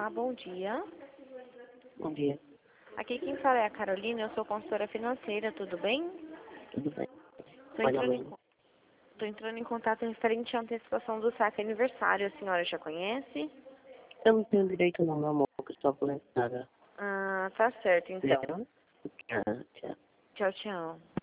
Olá, bom dia. Bom dia, Aqui quem fala é a Carolina, eu sou consultora financeira, tudo bem? tudo bem? Estou Olha, entrando, mãe, entrando em contato referente à antecipação do saque aniversário. A senhora já conhece? eu não tenho direito não, meu amor, que estou aposentada. Ah, tá certo, então. Entendeu? Ah, tchau. Tchau, tchau.